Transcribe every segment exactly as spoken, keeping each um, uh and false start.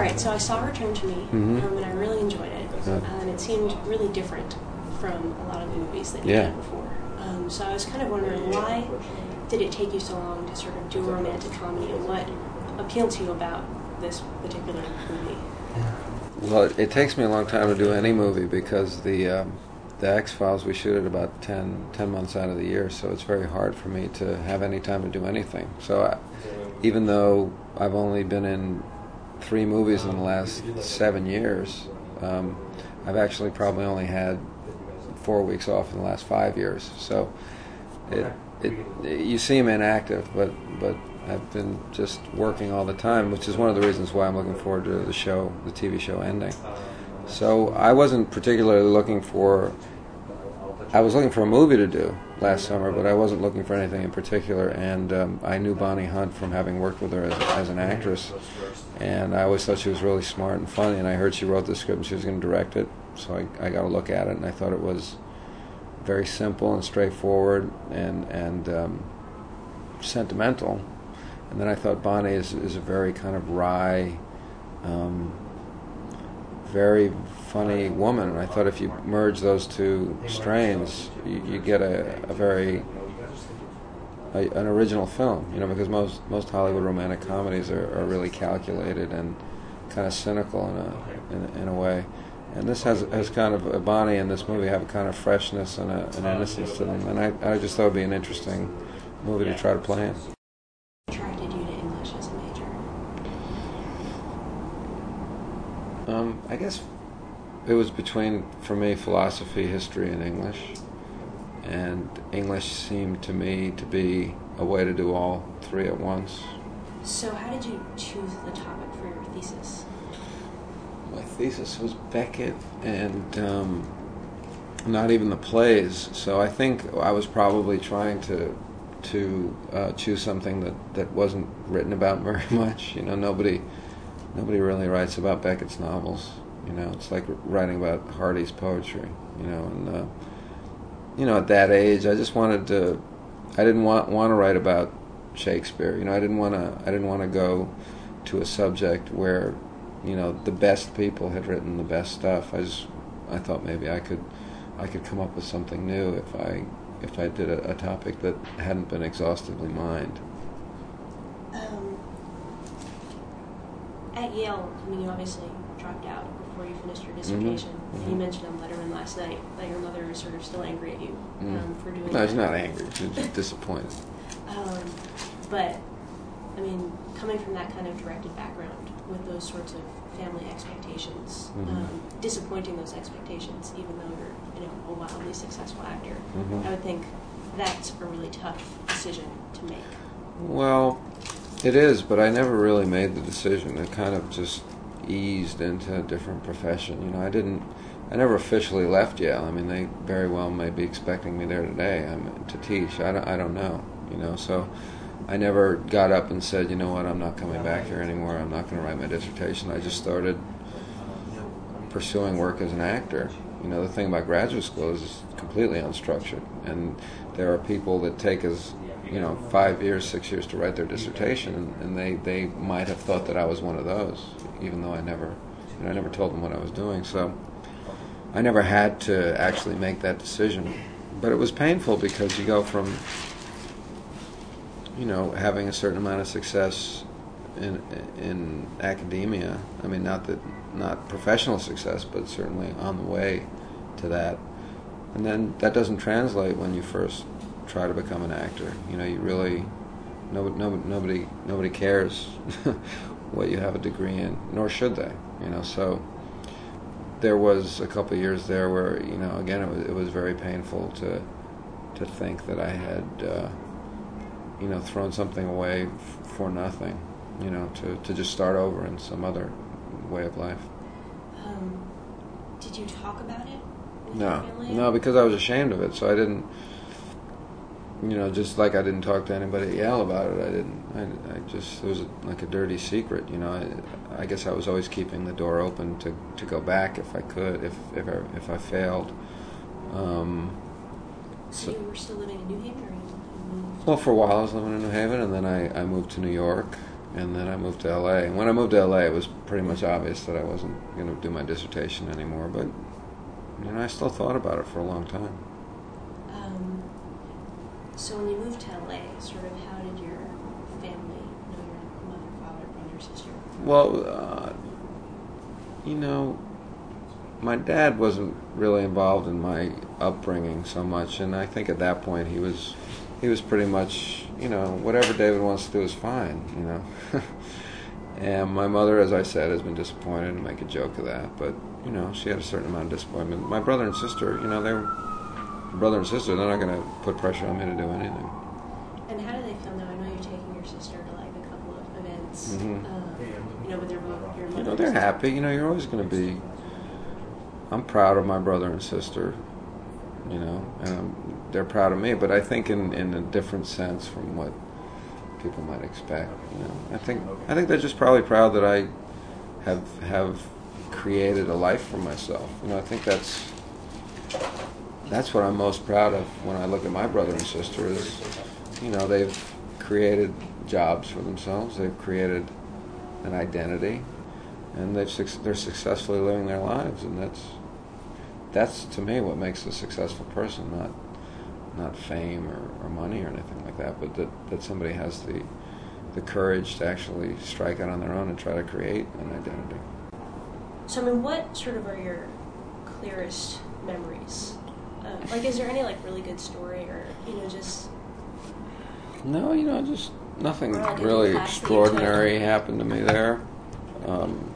right, so I saw Return to Me, mm-hmm. um, and I really enjoyed it, Yeah. uh, and it seemed really different from a lot of the movies that you've Yeah. done before. Um, so I was kind of wondering, why did it take you so long to sort of do a romantic comedy, and what appealed to you about this particular movie? Well, it, it takes me a long time to do any movie because the um, the X-Files, we shoot it about ten, ten months out of the year, so it's very hard for me to have any time to do anything. So I, even though I've only been in three movies in the last seven years, um, I've actually probably only had four weeks off in the last five years. So it, it, it you seem inactive, but but I've been just working all the time, which is one of the reasons why I'm looking forward to the show, the T V show ending. So I wasn't particularly looking for, I was looking for a movie to do last summer, but I wasn't looking for anything in particular, and um, I knew Bonnie Hunt from having worked with her as, as an actress, and I always thought she was really smart and funny, and I heard she wrote the script and she was going to direct it, so I, I got a look at it, and I thought it was very simple and straightforward and, and um, sentimental. And then I thought Bonnie is, is a very kind of wry, um, very funny woman. And I thought if you merge those two strains, you, you get a, a very a, an original film. You know, because most most Hollywood romantic comedies are, are really calculated and kind of cynical in a in, in a way. And this has has kind of a Bonnie in this movie have a kind of freshness and a, an innocence to them. And I I just thought it'd be an interesting movie to try to play in. Um, I guess it was between, for me, philosophy, history, and English. And English seemed to me to be a way to do all three at once. So how did you choose the topic for your thesis? My thesis was Beckett and um, not even the plays. So I think I was probably trying to to uh, choose something that, that wasn't written about very much. You know, nobody... Nobody really writes about Beckett's novels, you know. It's like writing about Hardy's poetry, you know. And uh, you know, at that age, I just wanted to. I didn't want want to write about Shakespeare, you know. I didn't want to. I didn't want to go to a subject where, you know, the best people had written the best stuff. I just, I thought maybe I could, I could come up with something new if I, if I did a, a topic that hadn't been exhaustively mined. Um, at Yale, I mean, you obviously dropped out before you finished your dissertation. Mm-hmm. And you mentioned on Letterman last night that your mother is sort of still angry at you mm. um, for doing no, that. No, she's not angry. She's just disappointed. Um, but, I mean, coming from that kind of directed background with those sorts of family expectations, mm-hmm. um, disappointing those expectations, even though you're, you know, a wildly successful actor, mm-hmm. I would think that's a really tough decision to make. Well, it is, but I never really made the decision. It kind of just eased into a different profession. You know, I didn't, I never officially left Yale. I mean, they very well may be expecting me there today I'm, to teach. I don't, I don't know, you know, so I never got up and said, you know what, I'm not coming back here anymore. I'm not going to write my dissertation. I just started pursuing work as an actor. You know, the thing about graduate school is it's completely unstructured, and there are people that take as, you know, five years, six years to write their dissertation, and, and they, they might have thought that I was one of those, even though I never, you know, I never told them what I was doing. So I never had to actually make that decision, but it was painful because you go from, you know, having a certain amount of success in in academia. I mean, not that not professional success, but certainly on the way to that, and then that doesn't translate when you first try to become an actor. You know, you really nobody nobody nobody, nobody cares what you have a degree in, nor should they. You know, so there was a couple of years there where, you know, again it was it was very painful to to think that I had uh, you know, thrown something away f- for nothing. You know, to to just start over in some other way of life. Um, did you talk about it with No, your family? no, because I was ashamed of it, so I didn't. You know, just like I didn't talk to anybody at Yale about it, I didn't. I, I just it was like a dirty secret. You know, I, I guess I was always keeping the door open to, to go back if I could, if if I, if I failed. Um, so, so you were still living in New Haven, or you moved? Well, for a while I was living in New Haven, and then I, I moved to New York, and then I moved to L A. And when I moved to L A, it was pretty much obvious that I wasn't going to do my dissertation anymore. But you know, I still thought about it for a long time. Um, so when you moved to L A, sort of how did your family know your mother, father, brother, sister? Well, uh, you know, my dad wasn't really involved in my upbringing so much, and I think at that point he was he was pretty much, you know, whatever David wants to do is fine, you know. And my mother, as I said, has been disappointed, and make a joke of that, but you know, she had a certain amount of disappointment. My brother and sister, you know, they were brother and sister. They're not going to put pressure on me to do anything. And how do they feel now? I know you're taking your sister to like a couple of events. Mm-hmm. Um, you know, but they're both your mother. You know, they're happy. You know, you're always going to be. I'm proud of my brother and sister. You know, and I'm, they're proud of me. But I think in, in a different sense from what people might expect. You know, I think I think they're just probably proud that I have have created a life for myself. You know, I think that's that's what I'm most proud of when I look at my brother and sister is, you know, they've created jobs for themselves. They've created an identity, and they've they're successfully living their lives, and that's that's to me what makes a successful person, not not fame or, or money or anything like that, but that, that somebody has the the courage to actually strike out on their own and try to create an identity. So, I mean, what sort of are your clearest memories? Uh, like, is there any, like, really good story or, you know, just... No, you know, just nothing like really extraordinary happened to me there. Um,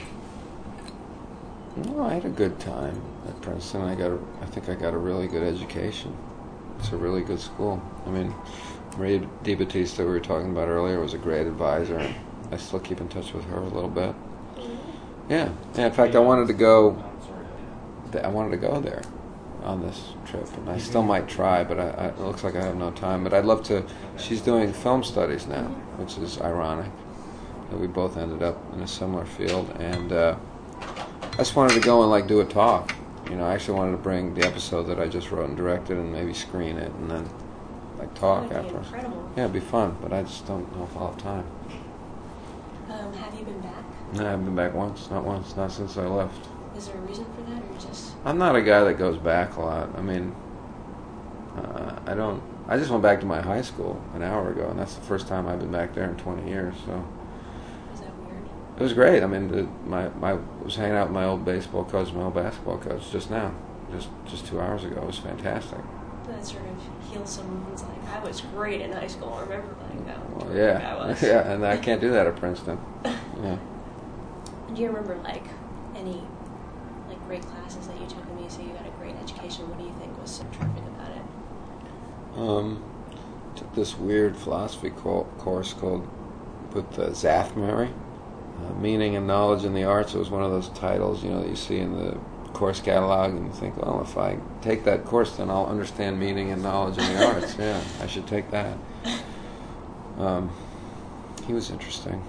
no, I had a good time at Princeton. I got, a, I think I got a really good education. It's a really good school. I mean, Maria DiBattista, we were talking about earlier, was a great advisor, and I still keep in touch with her a little bit. Yeah. yeah, in fact, I wanted to go. I wanted to go there on this trip, and I still might try, but I, I, it looks like I have no time. But I'd love to. She's doing film studies now, which is ironic that we both ended up in a similar field. And uh, I just wanted to go and like do a talk. You know, I actually wanted to bring the episode that I just wrote and directed, and maybe screen it, and then like talk That would be afterwards. incredible. Yeah, it'd be fun, but I just don't know if I'll have time. Um, have you been back? No, I haven't been back once, not once, not since I left. Is there a reason for that, or you just... I'm not a guy that goes back a lot. I mean, uh, I don't. I just went back to my high school an hour ago, and that's the first time I've been back there in twenty years. So Is that weird? it was great. I mean, the, my my I was hanging out with my old baseball coach, my old basketball coach, just now, just just two hours ago. It was fantastic. That sort of heals some wounds. Like, I was great in high school. I remember like that. Well, yeah, I was. yeah, and I can't do that at Princeton. Yeah. Do you remember like any like great classes that you took? And you say you got a great education. What do you think was so terrific about it? Um, took this weird philosophy co- course called with uh, Zathmary, uh, Meaning and Knowledge in the Arts. It was one of those titles, you know, that you see in the course catalog, and you think, well, if I take that course, then I'll understand meaning and knowledge in the arts. Yeah, I should take that. Um, he was interesting.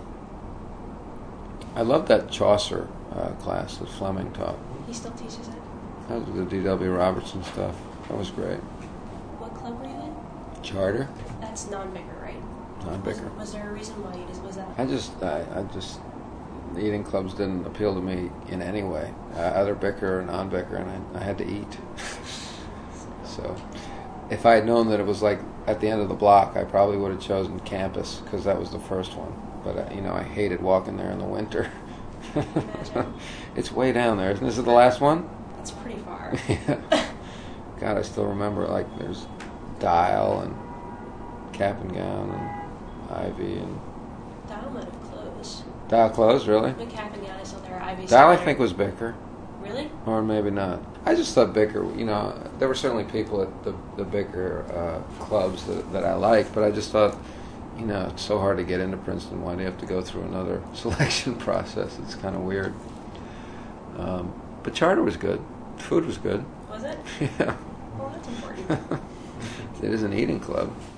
I loved that Chaucer uh, class that Fleming taught. He still teaches it. That was the D W Robertson stuff. That was great. What club were you in? Charter? That's non-Bicker, right? Non-Bicker. Was, was there a reason why you just was that? I just, I, I just, the eating clubs didn't appeal to me in any way, uh, either Bicker or non-Bicker, and I, I had to eat. So, if I had known that it was like at the end of the block, I probably would have chosen campus because that was the first one. But uh, you know, I hated walking there in the winter. It's way down there, isn't this? Is it the last one? That's pretty far. Yeah. God, I still remember. Like, there's Dial and Cap and Gown and Ivy and Dial might have closed. Dial closed, really? The Cap and Gown is still there. Ivy. Dial, I think, was Bicker. Really? Or maybe not. I just thought Bicker, you know, there were certainly people at the, the Bicker uh, clubs that, that I liked, but I just thought, you know, it's so hard to get into Princeton. Why do you have to go through another selection process? It's kind of weird. Um, but Charter was good. Food was good. Was it? Yeah. Well, that's important. It is an eating club.